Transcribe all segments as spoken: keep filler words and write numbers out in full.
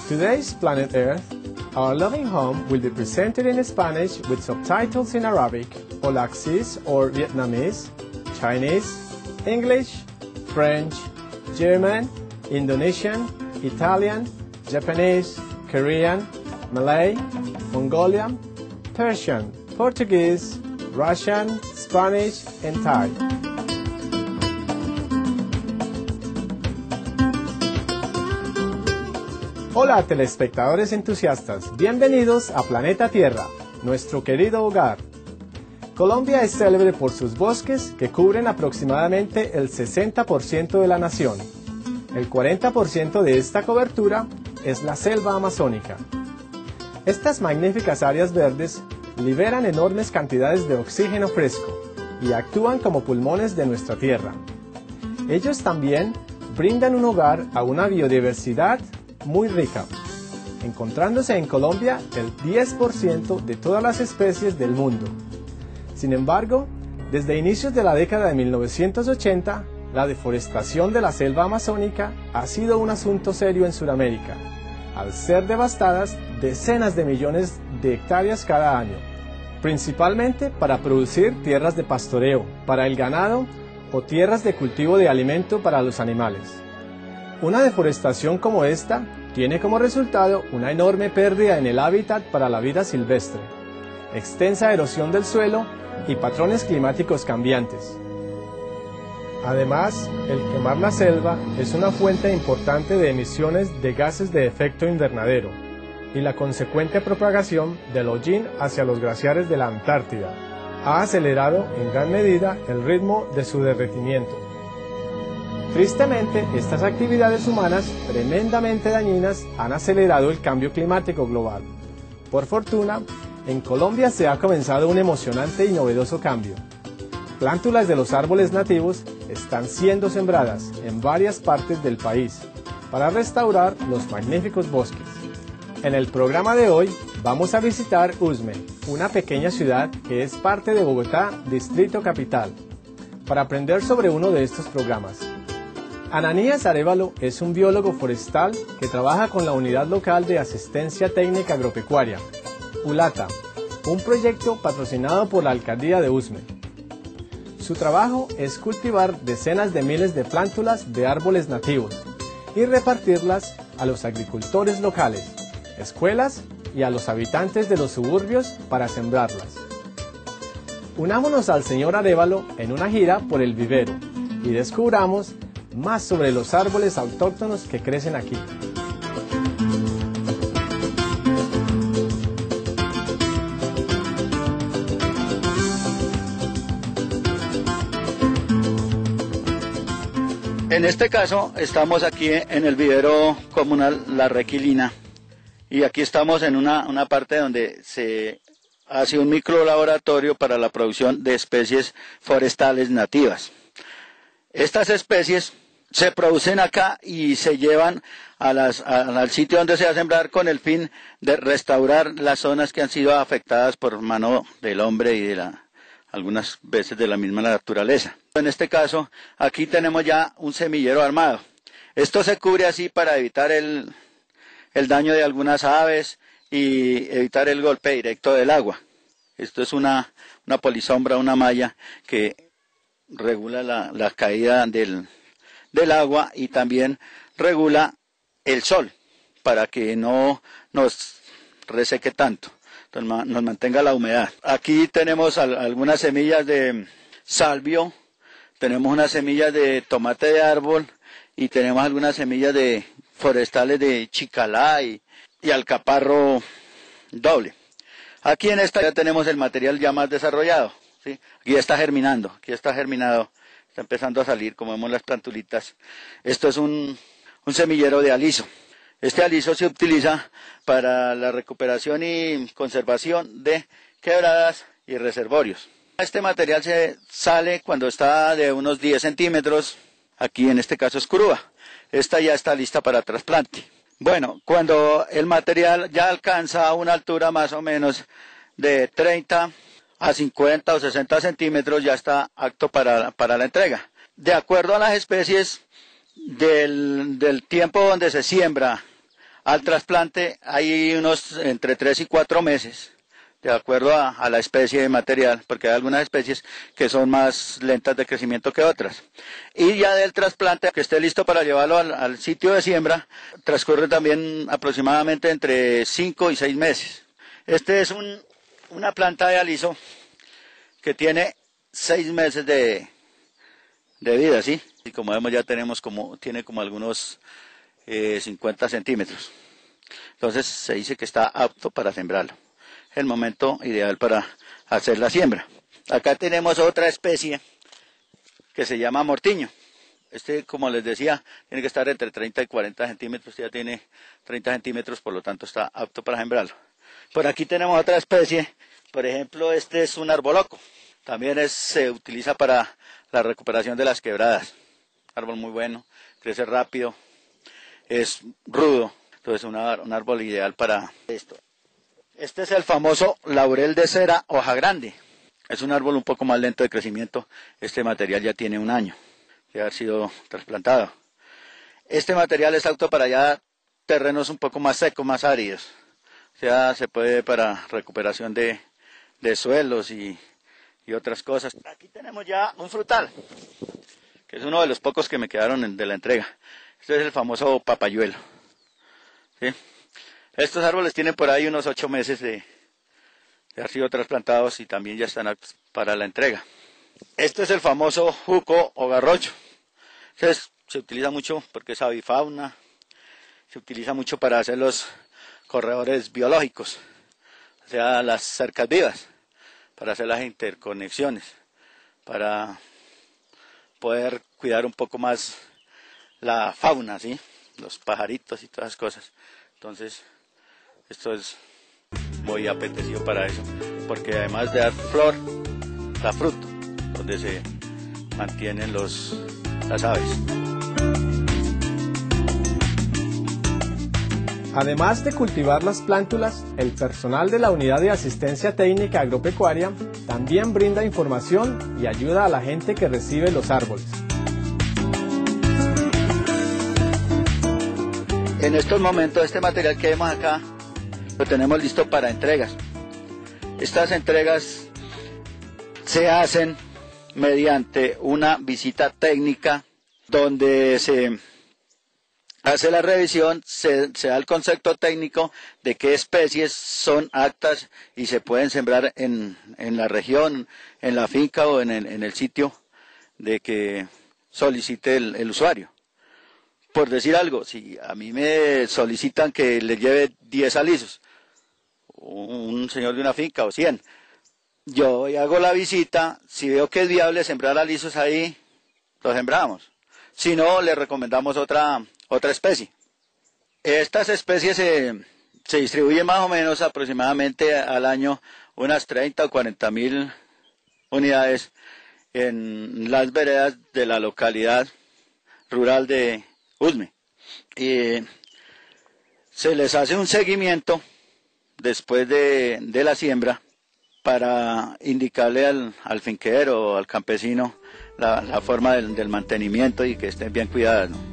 Today's Planet Earth, Our Loving Home, will be presented in Spanish with subtitles in Arabic, Olaxese or Vietnamese, Chinese, English, French, German, Indonesian, Italian, Japanese, Korean, Malay, Mongolian, Persian, Portuguese, Russian, Spanish, and Thai. Hola telespectadores entusiastas, bienvenidos a Planeta Tierra, nuestro querido hogar. Colombia es célebre por sus bosques que cubren aproximadamente el sesenta por ciento de la nación. El cuarenta por ciento de esta cobertura es la selva amazónica. Estas magníficas áreas verdes liberan enormes cantidades de oxígeno fresco y actúan como pulmones de nuestra tierra. Ellos también brindan un hogar a una biodiversidad muy rica, encontrándose en Colombia el diez por ciento de todas las especies del mundo. Sin embargo, desde inicios de la década de mil novecientos ochenta, la deforestación de la selva amazónica ha sido un asunto serio en Sudamérica, al ser devastadas decenas de millones de hectáreas cada año, principalmente para producir tierras de pastoreo para el ganado o tierras de cultivo de alimento para los animales. Una deforestación como esta tiene como resultado una enorme pérdida en el hábitat para la vida silvestre, extensa erosión del suelo y patrones climáticos cambiantes. Además, el quemar la selva es una fuente importante de emisiones de gases de efecto invernadero y la consecuente propagación del hollín hacia los glaciares de la Antártida ha acelerado en gran medida el ritmo de su derretimiento. Tristemente, estas actividades humanas tremendamente dañinas han acelerado el cambio climático global. Por fortuna, en Colombia se ha comenzado un emocionante y novedoso cambio. Plántulas de los árboles nativos están siendo sembradas en varias partes del país para restaurar los magníficos bosques. En el programa de hoy vamos a visitar Usme, una pequeña ciudad que es parte de Bogotá, Distrito Capital, para aprender sobre uno de estos programas. Ananías Arévalo es un biólogo forestal que trabaja con la Unidad Local de Asistencia Técnica Agropecuaria, ULATA, un proyecto patrocinado por la Alcaldía de Usme. Su trabajo es cultivar decenas de miles de plántulas de árboles nativos y repartirlas a los agricultores locales, escuelas y a los habitantes de los suburbios para sembrarlas. Unámonos al señor Arévalo en una gira por el vivero y descubramos más sobre los árboles autóctonos que crecen aquí. En este caso estamos aquí en el vivero comunal La Requilina y aquí estamos en una, una parte donde se hace un microlaboratorio para la producción de especies forestales nativas. Estas especies se producen acá y se llevan a las, a, al sitio donde se va a sembrar con el fin de restaurar las zonas que han sido afectadas por mano del hombre y de la, algunas veces de la misma naturaleza. En este caso, aquí tenemos ya un semillero armado. Esto se cubre así para evitar el, el daño de algunas aves y evitar el golpe directo del agua. Esto es una, una polisombra, una malla que regula la, la caída del del agua y también regula el sol para que no nos reseque tanto, entonces nos mantenga la humedad. Aquí tenemos al, algunas semillas de salvio, tenemos unas semillas de tomate de árbol y tenemos algunas semillas de forestales de chicalá y, y alcaparro doble. Aquí en esta ya tenemos el material ya más desarrollado, ¿sí? Aquí ya está germinando, aquí está germinado. Está empezando a salir, como vemos las plantulitas. Esto es un, un semillero de aliso. Este aliso se utiliza para la recuperación y conservación de quebradas y reservorios. Este material se sale cuando está de unos diez centímetros. Aquí en este caso es curúa. Esta ya está lista para trasplante. Bueno, cuando el material ya alcanza una altura más o menos de treinta a cincuenta o sesenta centímetros ya está apto para, para la entrega. De acuerdo a las especies del, del tiempo donde se siembra Al trasplante hay unos entre tres y cuatro meses, de acuerdo a, a la especie de material, porque hay algunas especies que son más lentas de crecimiento que otras. Y ya del trasplante, que esté listo para llevarlo al, al sitio de siembra, transcurre también aproximadamente entre cinco y seis meses. Este es un, una planta de aliso que tiene seis meses de, de vida, ¿sí? Y como vemos ya tenemos como, tiene como algunos eh, cincuenta centímetros. Entonces se dice que está apto para sembrarlo. El momento ideal para hacer la siembra. Acá tenemos otra especie que se llama mortiño. Este, como les decía, tiene que estar entre treinta y cuarenta centímetros, ya tiene treinta centímetros, por lo tanto está apto para sembrarlo. Por aquí tenemos otra especie, por ejemplo, este es un arboloco. También es, se utiliza para la recuperación de las quebradas. Árbol muy bueno, crece rápido, es rudo, entonces una, un árbol ideal para esto. Este es el famoso laurel de cera hoja grande. Es un árbol un poco más lento de crecimiento. Este material ya tiene un año de haber sido trasplantado. Este material es apto para ya terrenos un poco más secos, más áridos. O sea, se puede para recuperación de, de suelos y, y otras cosas. Aquí tenemos ya un frutal, que es uno de los pocos que me quedaron de la entrega. Este es el famoso papayuelo. ¿Sí? Estos árboles tienen por ahí unos ocho meses de, de haber sido trasplantados y también ya están aptos para la entrega. Este es el famoso juco o garrocho. Entonces, se utiliza mucho porque es avifauna, se utiliza mucho para hacer los corredores biológicos, o sea, las cercas vivas, para hacer las interconexiones, para poder cuidar un poco más la fauna, ¿sí? Los pajaritos y todas las cosas. Entonces, esto es muy apetecido para eso, porque además de dar flor, da fruto, donde se mantienen los, las aves. Además de cultivar las plántulas, el personal de la Unidad de Asistencia Técnica Agropecuaria también brinda información y ayuda a la gente que recibe los árboles. En estos momentos, este material que vemos acá, lo tenemos listo para entregas. Estas entregas se hacen mediante una visita técnica donde se hace la revisión, se, se da el concepto técnico de qué especies son aptas y se pueden sembrar en, en la región, en la finca o en el, en el sitio de que solicite el, el usuario. Por decir algo, si a mí me solicitan que le lleve diez alisos, un señor de una finca o cien, yo hago la visita, si veo que es viable sembrar alisos ahí, lo sembramos. Si no, le recomendamos otra, otra especie. Estas especies se, se distribuyen más o menos aproximadamente al año unas treinta o cuarenta mil unidades en las veredas de la localidad rural de Usme. Y se les hace un seguimiento después de, de la siembra para indicarle al, al finquero o al campesino la, la forma del, del mantenimiento y que estén bien cuidadas, ¿no?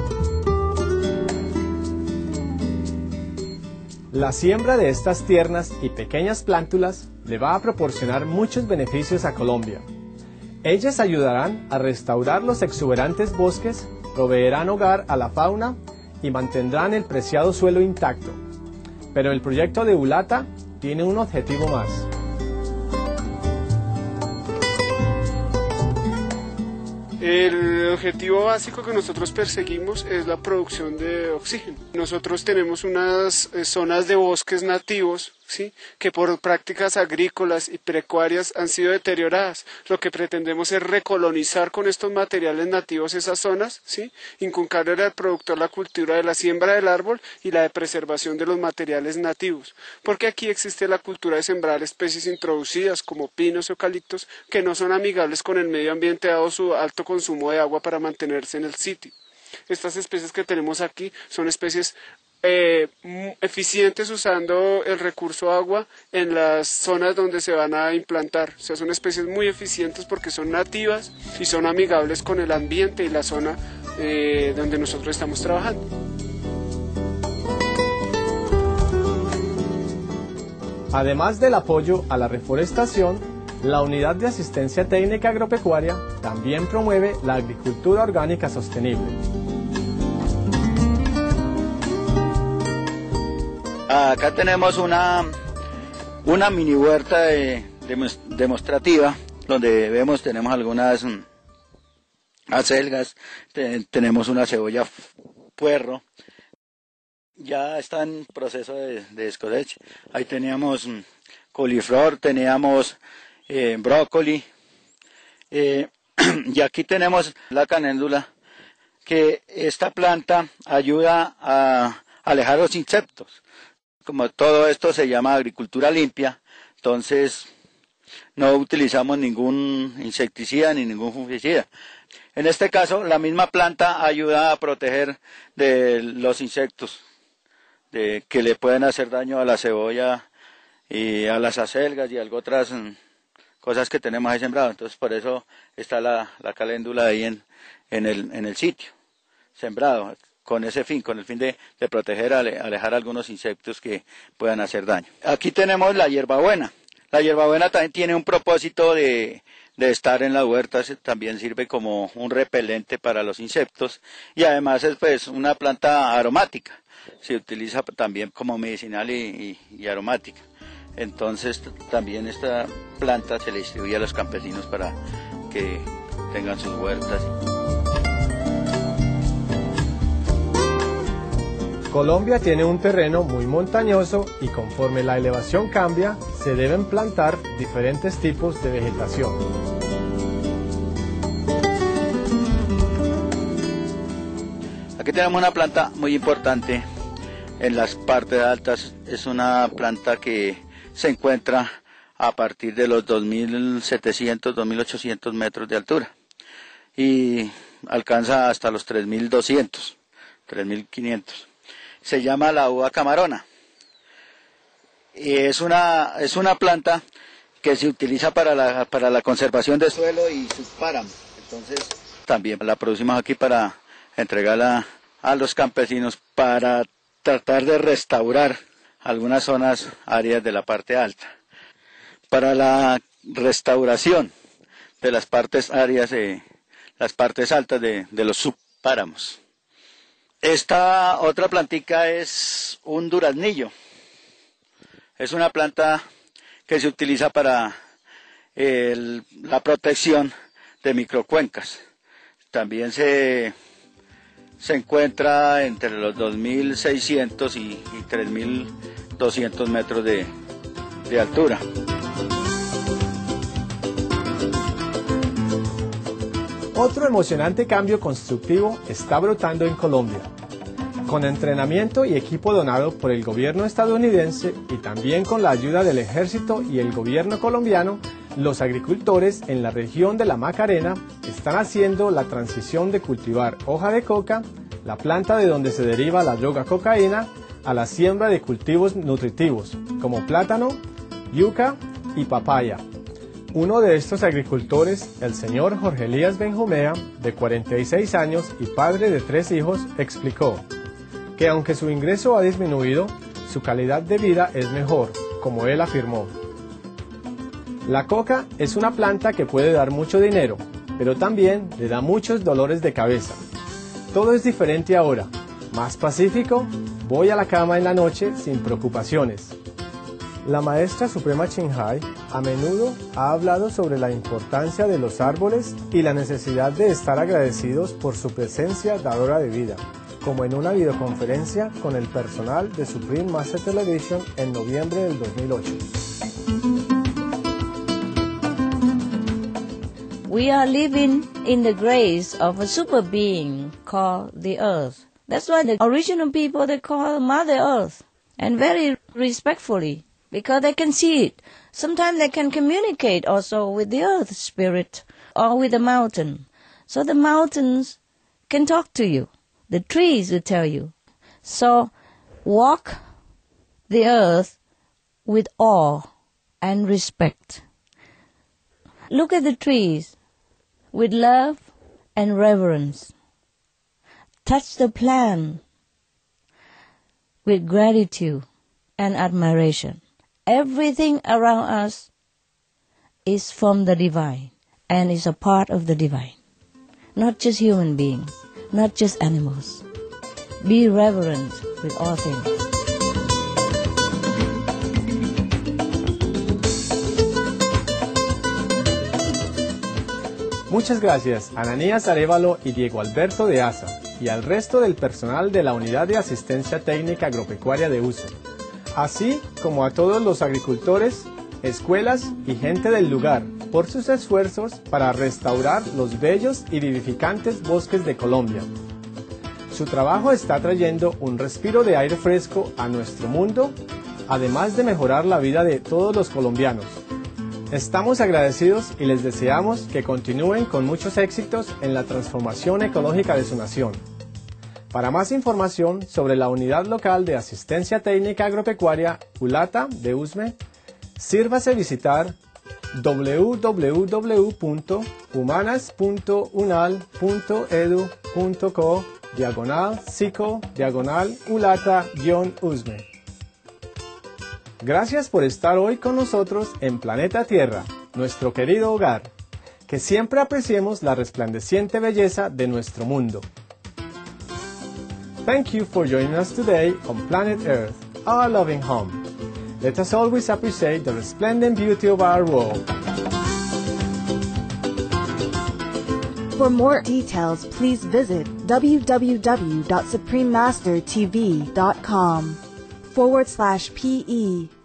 La siembra de estas tiernas y pequeñas plántulas le va a proporcionar muchos beneficios a Colombia. Ellas ayudarán a restaurar los exuberantes bosques, proveerán hogar a la fauna y mantendrán el preciado suelo intacto. Pero el proyecto de ULATA tiene un objetivo más. El objetivo básico que nosotros perseguimos es la producción de oxígeno. Nosotros tenemos unas zonas de bosques nativos, ¿sí?, que por prácticas agrícolas y pecuarias han sido deterioradas. Lo que pretendemos es recolonizar con estos materiales nativos esas zonas, ¿sí?, inculcarle al productor la cultura de la siembra del árbol y la de preservación de los materiales nativos. Porque aquí existe la cultura de sembrar especies introducidas como pinos o eucaliptos que no son amigables con el medio ambiente dado su alto consumo de agua para mantenerse en el sitio. Estas especies que tenemos aquí son especies eh, eficientes usando el recurso agua en las zonas donde se van a implantar. O sea, son especies muy eficientes porque son nativas y son amigables con el ambiente y la zona eh, donde nosotros estamos trabajando. Además del apoyo a la reforestación, la Unidad de Asistencia Técnica Agropecuaria también promueve la agricultura orgánica sostenible. Acá tenemos una, una mini huerta de, de, demostrativa, donde vemos, tenemos algunas um, acelgas, te, tenemos una cebolla puerro, ya está en proceso de, de descosecha. Ahí teníamos um, coliflor, teníamos eh, brócoli, eh, y aquí tenemos la caléndula, que esta planta ayuda a alejar los insectos. Como todo esto se llama agricultura limpia, entonces no utilizamos ningún insecticida ni ningún fungicida. En este caso, la misma planta ayuda a proteger de los insectos de, que le pueden hacer daño a la cebolla y a las acelgas y a otras cosas que tenemos ahí sembrado. Entonces, por eso está la, la caléndula ahí en, en, el, en el sitio, sembrado, con ese fin, con el fin de, de proteger, ale, alejar algunos insectos que puedan hacer daño. Aquí tenemos la hierbabuena. La hierbabuena también tiene un propósito de, de estar en las huertas, también sirve como un repelente para los insectos y además es pues una planta aromática, se utiliza también como medicinal y, y, y aromática. Entonces también esta planta se le distribuye a los campesinos para que tengan sus huertas. Colombia tiene un terreno muy montañoso y conforme la elevación cambia, se deben plantar diferentes tipos de vegetación. Aquí tenemos una planta muy importante en las partes altas, es una planta que se encuentra a partir de los dos mil setecientos, dos mil ochocientos metros de altura y alcanza hasta los tres mil doscientos, tres mil quinientos. Se llama la uva camarona. Y es una, es una planta que se utiliza para la, para la conservación del suelo y sus páramos. Entonces también la producimos aquí para entregarla a los campesinos para tratar de restaurar algunas zonas áreas de la parte alta. Para la restauración de las partes áreas, de, las partes altas de, de los subpáramos. Esta otra plantica es un duraznillo. Es una planta que se utiliza para el, la protección de microcuencas. También se, se encuentra entre los dos mil seiscientos y, y tres mil doscientos metros de, de altura. Otro emocionante cambio constructivo está brotando en Colombia. Con entrenamiento y equipo donado por el gobierno estadounidense y también con la ayuda del ejército y el gobierno colombiano, los agricultores en la región de la Macarena están haciendo la transición de cultivar hoja de coca, la planta de donde se deriva la droga cocaína, a la siembra de cultivos nutritivos como plátano, yuca y papaya. Uno de estos agricultores, el señor Jorge Elías Benjumea, de cuarenta y seis años y padre de tres hijos, explicó que aunque su ingreso ha disminuido, su calidad de vida es mejor, como él afirmó. La coca es una planta que puede dar mucho dinero, pero también le da muchos dolores de cabeza. Todo es diferente ahora, más pacífico, voy a la cama en la noche sin preocupaciones. La maestra Suprema Chinhai a menudo ha hablado sobre la importancia de los árboles y la necesidad de estar agradecidos por su presencia dadora de vida, como en una videoconferencia con el personal de Supreme Master Television en noviembre del dos mil ocho. We are living in the grace of a super being called the Earth. That's why the original people, they call Mother Earth, and very respectfully, because they can see it. Sometimes they can communicate also with the earth spirit or with the mountain. So the mountains can talk to you. The trees will tell you. So walk the earth with awe and respect. Look at the trees with love and reverence. Touch the plant with gratitude and admiration. everything around us is from the divine and is a part of the divine. Not just human beings, not just animals. Be reverent with all things. Muchas gracias a Ananías Arévalo y Diego Alberto de Asa y al resto del personal de la Unidad de Asistencia Técnica Agropecuaria de Usme, así como a todos los agricultores, escuelas y gente del lugar por sus esfuerzos para restaurar los bellos y vivificantes bosques de Colombia. Su trabajo está trayendo un respiro de aire fresco a nuestro mundo, además de mejorar la vida de todos los colombianos. Estamos agradecidos y les deseamos que continúen con muchos éxitos en la transformación ecológica de su nación. Para más información sobre la Unidad Local de Asistencia Técnica Agropecuaria ULATA de Usme, sírvase visitar w w w punto humanas punto unal punto edu punto co diagonal psico diagonal ulata guión usme. Gracias por estar hoy con nosotros en Planeta Tierra, nuestro querido hogar. Que siempre apreciemos la resplandeciente belleza de nuestro mundo. Thank you for joining us today on Planet Earth, our loving home. Let us always appreciate the resplendent beauty of our world. For more details, please visit w w w dot supreme master t v dot com forward slash P E